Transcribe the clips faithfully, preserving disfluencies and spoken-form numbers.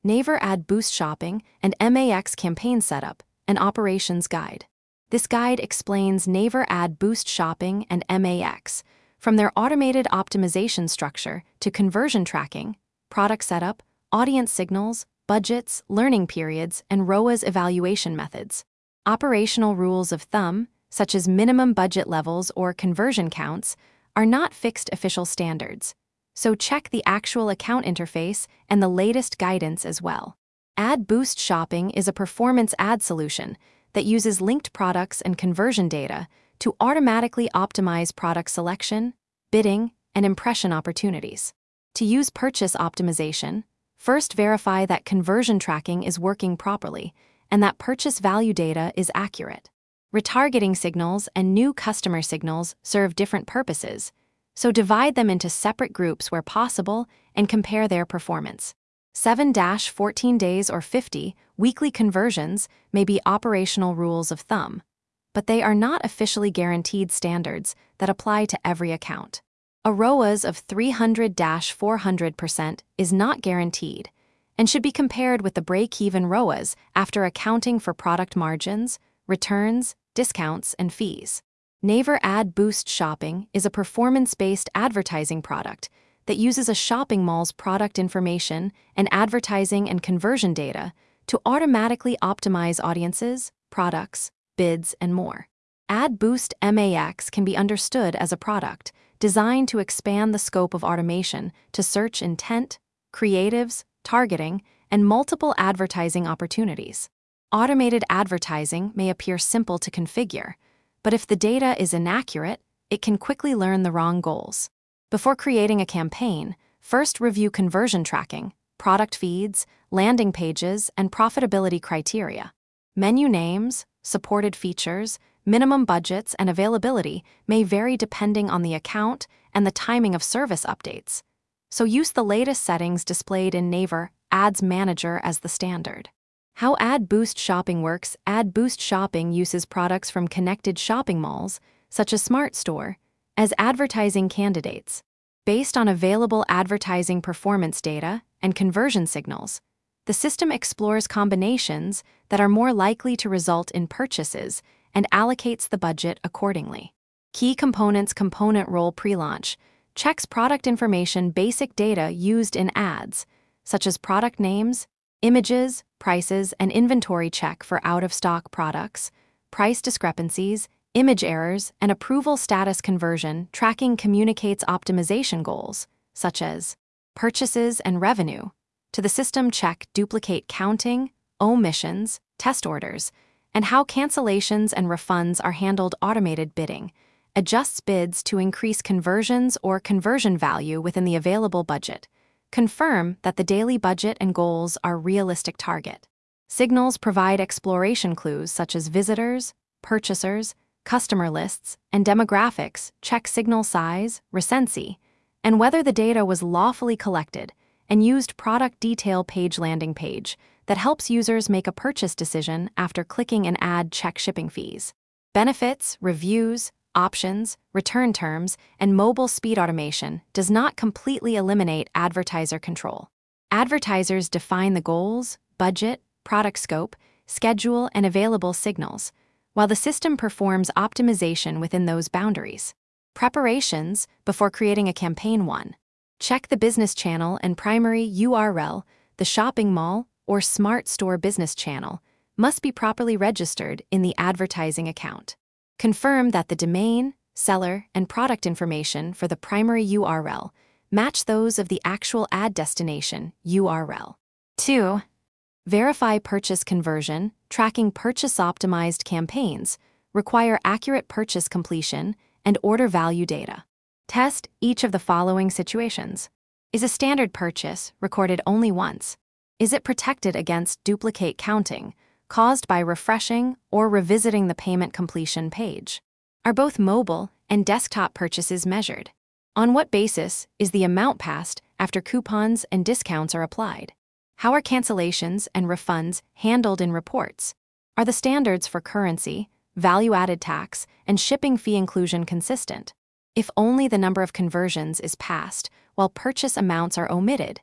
Naver Ad Boost Shopping and M A X Campaign Setup, an Operations Guide. This guide explains Naver Ad Boost Shopping and M A X, from their automated optimization structure to conversion tracking, product setup, audience signals, budgets, learning periods, and R O A S evaluation methods. Operational rules of thumb, such as minimum budget levels or conversion counts, are not fixed official standards, so check the actual account interface and the latest guidance as well. Ad Boost Shopping is a performance ad solution that uses linked products and conversion data to automatically optimize product selection, bidding, and impression opportunities. To use purchase optimization, first verify that conversion tracking is working properly and that purchase value data is accurate. Retargeting signals and new customer signals serve different purposes, so divide them into separate groups where possible and compare their performance. seven to fourteen days or fifty weekly conversions may be operational rules of thumb, but they are not officially guaranteed standards that apply to every account. A R O A S of three hundred to four hundred percent is not guaranteed and should be compared with the break-even R O A S after accounting for product margins, returns, discounts, and fees. Naver Ad Boost Shopping is a performance-based advertising product that uses a shopping mall's product information and advertising and conversion data to automatically optimize audiences, products, bids, and more. Ad Boost M A X can be understood as a product designed to expand the scope of automation to search intent, creatives, targeting, and multiple advertising opportunities. Automated advertising may appear simple to configure, but if the data is inaccurate, it can quickly learn the wrong goals. Before creating a campaign, first review conversion tracking, product feeds, landing pages, and profitability criteria. Menu names, supported features, minimum budgets, and availability may vary depending on the account and the timing of service updates, so use the latest settings displayed in Naver Ads Manager as the standard. How Ad Boost Shopping works. Ad Boost Shopping uses products from connected shopping malls, such as SmartStore, as advertising candidates. Based on available advertising performance data and conversion signals, the system explores combinations that are more likely to result in purchases and allocates the budget accordingly. Key Components Component Role Pre-launch checks product information basic data used in ads, such as product names, images, prices, and inventory check for out-of-stock products, price discrepancies, image errors, and approval status. Conversion tracking communicates optimization goals, such as purchases and revenue, to the system. Check duplicate counting, omissions, test orders, and how cancellations and refunds are handled. Automated bidding adjusts bids to increase conversions or conversion value within the available budget. Confirm that the daily budget and goals are realistic target. Signals provide exploration clues such as visitors, purchasers, customer lists, and demographics. Check signal size, recency, and whether the data was lawfully collected, and used product detail page. Landing page that helps users make a purchase decision after clicking an ad. Check shipping fees, benefits, reviews, options, return terms, and mobile speed. Automation does not completely eliminate advertiser control. Advertisers define the goals, budget, product scope, schedule, and available signals, while the system performs optimization within those boundaries. Preparations before creating a campaign. one. Check the business channel and primary U R L. The shopping mall or SmartStore business channel must be properly registered in the advertising account. Confirm that the domain, seller, and product information for the primary U R L match those of the actual ad destination U R L. two. Verify purchase conversion. Tracking purchase-optimized campaigns require accurate purchase completion and order value data. Test each of the following situations. Is a standard purchase recorded only once? Is it protected against duplicate counting caused by refreshing or revisiting the payment completion page? Are both mobile and desktop purchases measured? On what basis is the amount passed after coupons and discounts are applied? How are cancellations and refunds handled in reports? Are the standards for currency, value-added tax, and shipping fee inclusion consistent? If only the number of conversions is passed while purchase amounts are omitted,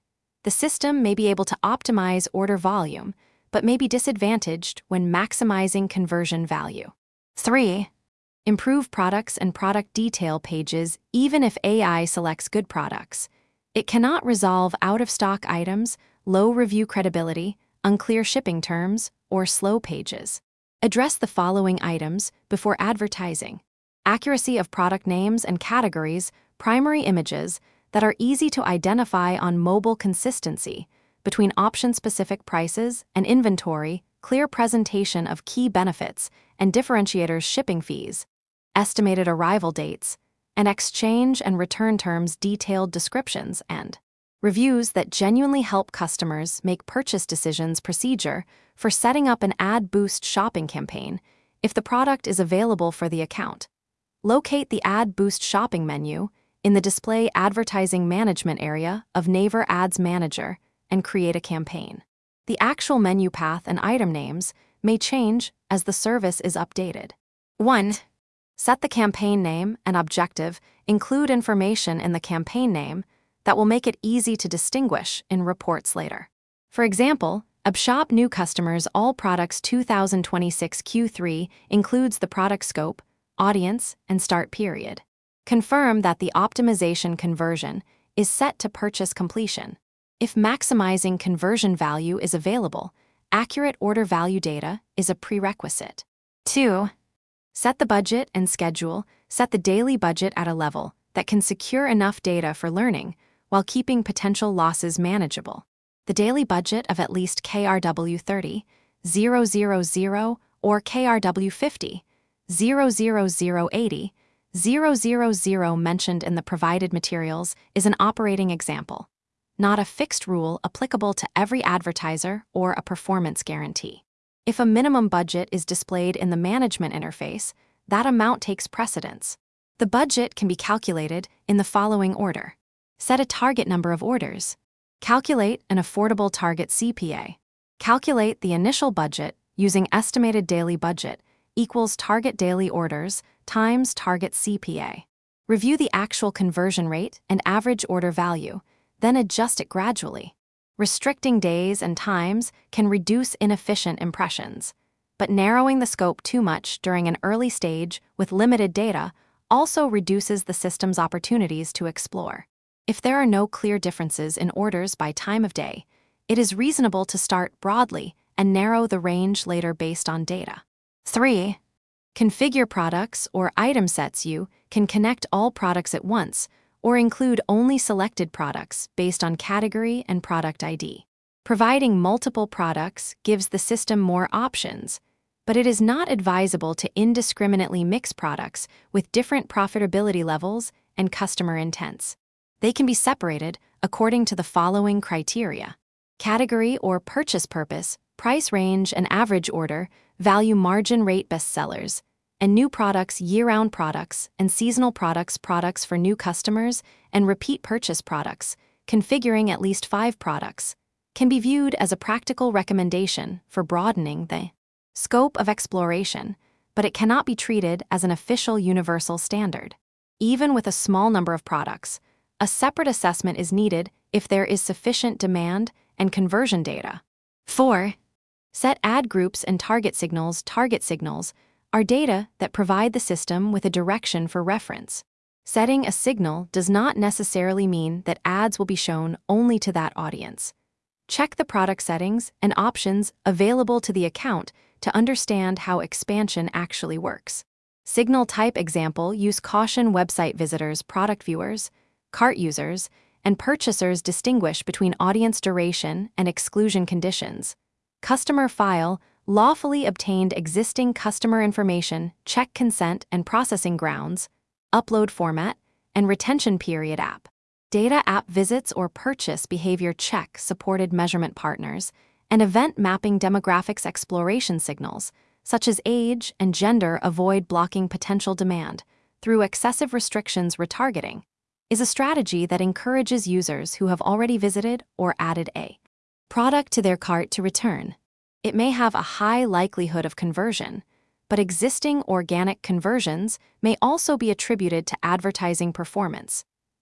The system may be able to optimize order volume, but may be disadvantaged when maximizing conversion value. three. Improve products and product detail pages even if A I selects good products. It cannot resolve out-of-stock items, low review credibility, unclear shipping terms, or slow pages. Address the following items before advertising: accuracy of product names and categories, primary images that are easy to identify on mobile, consistency between option-specific prices and inventory, clear presentation of key benefits and differentiators, shipping fees, estimated arrival dates, and exchange and return terms, detailed descriptions, and reviews that genuinely help customers make purchase decisions. Procedure for setting up an ad boost shopping campaign if the product is available for the account. Locate the Ad Boost shopping menu in the Display Advertising Management area of Naver Ads Manager and create a campaign. The actual menu path and item names may change as the service is updated. one. Set the campaign name and objective. Include information in the campaign name that will make it easy to distinguish in reports later. For example, UpShop New Customers All Products two thousand twenty-six Q three includes the product scope, audience, and start period. Confirm that the optimization conversion is set to purchase completion. If maximizing conversion value is available, accurate order value data is a prerequisite. two. Set the budget and schedule. Set the daily budget at a level that can secure enough data for learning while keeping potential losses manageable. The daily budget of at least K R W thirty thousand or K R W fifty thousand eighty thousand mentioned in the provided materials is an operating example, not a fixed rule applicable to every advertiser or a performance guarantee. If a minimum budget is displayed in the management interface, that amount takes precedence. The budget can be calculated in the following order. Set a target number of orders. Calculate an affordable target C P A. Calculate the initial budget using estimated daily budget equals target daily orders times target C P A. Review the actual conversion rate and average order value, then adjust it gradually. Restricting days and times can reduce inefficient impressions, but narrowing the scope too much during an early stage with limited data also reduces the system's opportunities to explore. If there are no clear differences in orders by time of day, it is reasonable to start broadly and narrow the range later based on data. three. Configure products or item sets. You can connect all products at once or include only selected products based on category and product I D. Providing multiple products gives the system more options, but it is not advisable to indiscriminately mix products with different profitability levels and customer intents. They can be separated according to the following criteria: category or purchase purpose, price range and average order, value, margin rate, bestsellers, and new products, year-round products, and seasonal products, products for new customers, and repeat purchase products. Configuring at least five products can be viewed as a practical recommendation for broadening the scope of exploration, but it cannot be treated as an official universal standard. Even with a small number of products, a separate assessment is needed if there is sufficient demand and conversion data. four. Set ad groups and target signals. Target signals are data that provide the system with a direction for reference. Setting a signal does not necessarily mean that ads will be shown only to that audience. Check the product settings and options available to the account to understand how expansion actually works. Signal type example: use caution. Website visitors, product viewers, cart users, and purchasers distinguish between audience duration and exclusion conditions. Customer file: lawfully obtained existing customer information, check consent and processing grounds, upload format, and retention period. App data: app visits or purchase behavior, check supported measurement partners, and event mapping. Demographics exploration signals, such as age and gender, avoid blocking potential demand through excessive restrictions. Retargeting is a strategy that encourages users who have already visited or added a product to their cart to return. It may have a high likelihood of conversion, but existing organic conversions may also be attributed to advertising performance.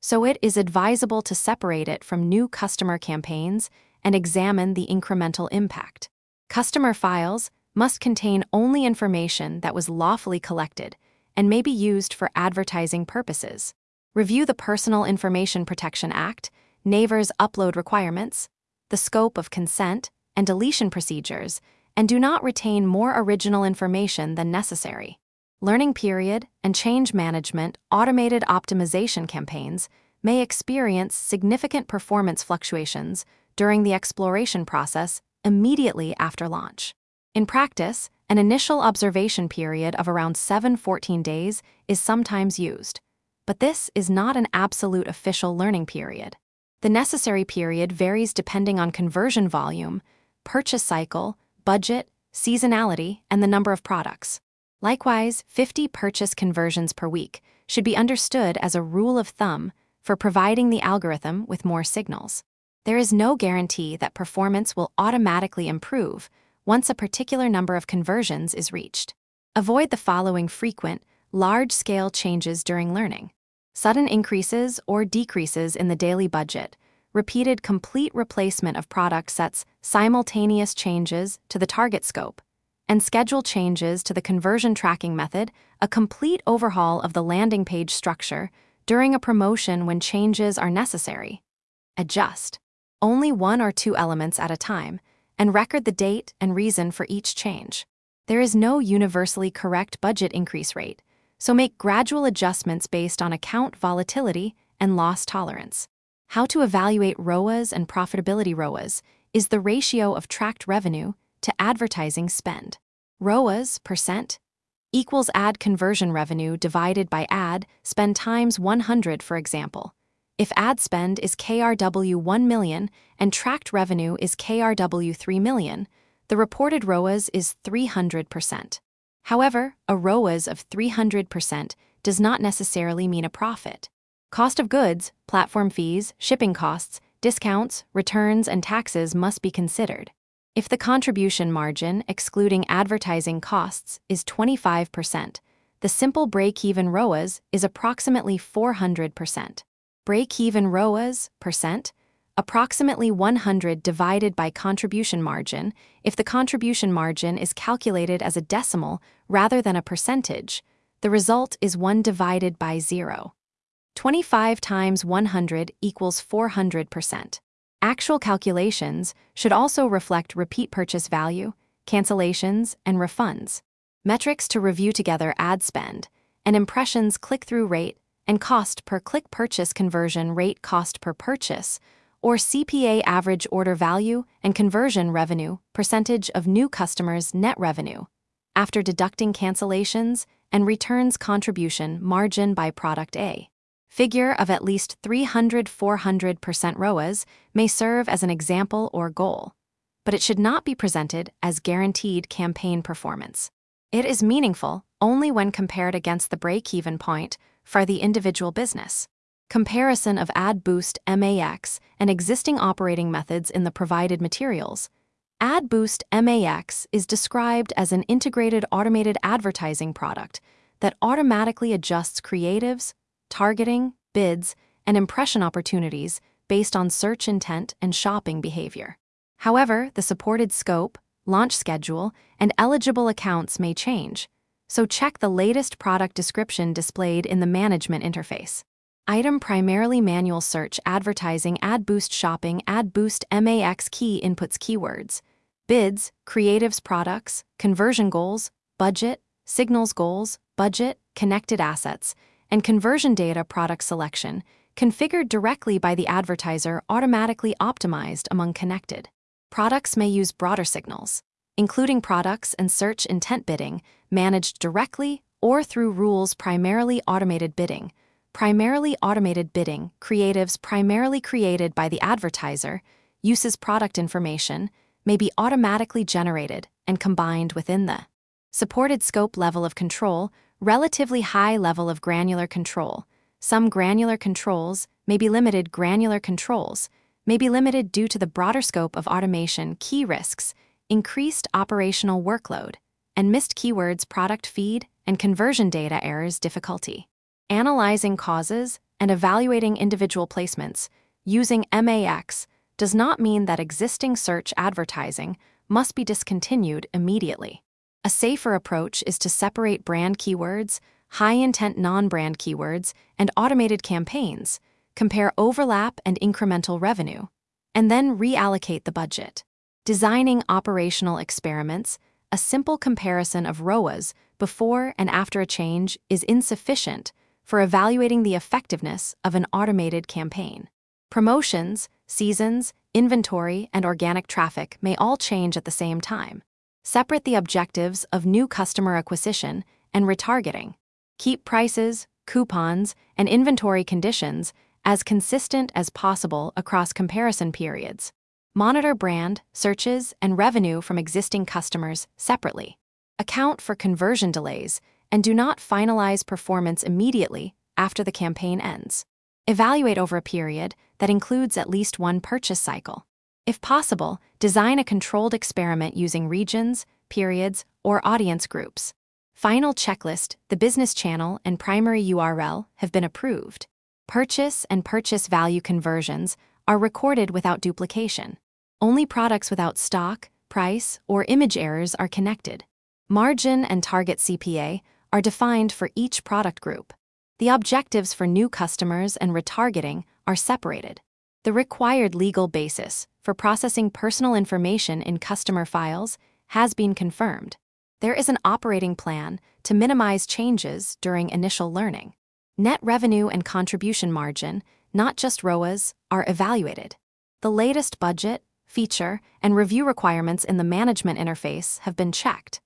so it is advisable to separate it from new customer campaigns and examine the incremental impact. Customer files must contain only information that was lawfully collected and may be used for advertising purposes. Review the Personal Information Protection Act, NAVER's upload requirements, the scope of consent and deletion procedures, and do not retain more original information than necessary. Learning period and change management automated optimization campaigns may experience significant performance fluctuations during the exploration process immediately after launch. In practice, an initial observation period of around seven to fourteen days is sometimes used, but this is not an absolute official learning period. The necessary period varies depending on conversion volume, purchase cycle, budget, seasonality, and the number of products. Likewise, fifty purchase conversions per week should be understood as a rule of thumb for providing the algorithm with more signals. There is no guarantee that performance will automatically improve once a particular number of conversions is reached. Avoid the following frequent, large-scale changes during learning: sudden increases or decreases in the daily budget, repeated complete replacement of product sets, simultaneous changes to the target scope, and schedule changes to the conversion tracking method, a complete overhaul of the landing page structure during a promotion when changes are necessary. Adjust only one or two elements at a time, and record the date and reason for each change. There is no universally correct budget increase rate, so make gradual adjustments based on account volatility and loss tolerance. How to evaluate R O A S and profitability. R O A S is the ratio of tracked revenue to advertising spend. R O A S percent equals ad conversion revenue divided by ad spend times one hundred, for example. If ad spend is K R W one million and tracked revenue is K R W three million, the reported R O A S is three hundred percent. However, a R O A S of three hundred percent does not necessarily mean a profit. Cost of goods, platform fees, shipping costs, discounts, returns, and taxes must be considered. If the contribution margin, excluding advertising costs, is twenty-five percent, the simple break-even R O A S is approximately four hundred percent. Break-even R O A S percent, approximately one hundred divided by contribution margin. If the contribution margin is calculated as a decimal rather than a percentage, the result is one divided by zero. twenty-five times one hundred equals four hundred percent. Actual calculations should also reflect repeat purchase value, cancellations, and refunds. Metrics to review together: ad spend and impressions click-through rate and cost per click purchase conversion rate, cost per purchase, or C P A average order value, and conversion revenue, percentage of new customers' net revenue, after deducting cancellations and returns contribution margin by product A. Figure of at least three hundred to four hundred percent R O A S may serve as an example or goal, but it should not be presented as guaranteed campaign performance. It is meaningful only when compared against the break-even point for the individual business. Comparison of Ad Boost M A X and existing operating methods in the provided materials. Ad Boost M A X is described as an integrated automated advertising product that automatically adjusts creatives, targeting, bids, and impression opportunities based on search intent and shopping behavior. However, the supported scope, launch schedule, and eligible accounts may change, so check the latest product description displayed in the management interface. Item primarily manual search advertising Ad Boost shopping Ad Boost M A X key inputs keywords, bids, creatives products, conversion goals, budget, signals goals, budget, connected assets, and conversion data product selection, configured directly by the advertiser, automatically optimized among connected. Products may use broader signals, including products and search intent bidding, managed directly or through rules primarily automated bidding. Primarily automated bidding, creatives primarily created by the advertiser, uses product information, may be automatically generated and combined within the supported scope. Level of control, relatively high level of granular control. Some granular controls may be limited. Granular controls may be limited due to the broader scope of automation. Key risks, increased operational workload, and missed keywords, product feed, and conversion data errors. Difficulty analyzing causes and evaluating individual placements using M A X does not mean that existing search advertising must be discontinued immediately. A safer approach is to separate brand keywords, high-intent non-brand keywords, and automated campaigns, compare overlap and incremental revenue, and then reallocate the budget. Designing operational experiments, a simple comparison of R O A S before and after a change is insufficient for evaluating the effectiveness of an automated campaign. Promotions, seasons, inventory, and organic traffic may all change at the same time. Separate the objectives of new customer acquisition and retargeting. Keep prices, coupons, and inventory conditions as consistent as possible across comparison periods. Monitor brand, searches, and revenue from existing customers separately. Account for conversion delays and do not finalize performance immediately after the campaign ends. Evaluate over a period that includes at least one purchase cycle. If possible, design a controlled experiment using regions, periods, or audience groups. Final checklist: the business channel and primary U R L have been approved. Purchase and purchase value conversions are recorded without duplication. Only products without stock, price, or image errors are connected. Margin and target C P A are defined for each product group. The objectives for new customers and retargeting are separated. The required legal basis for processing personal information in customer files has been confirmed. There is an operating plan to minimize changes during initial learning. Net revenue and contribution margin, not just R O A S, are evaluated. The latest budget, feature, and review requirements in the management interface have been checked.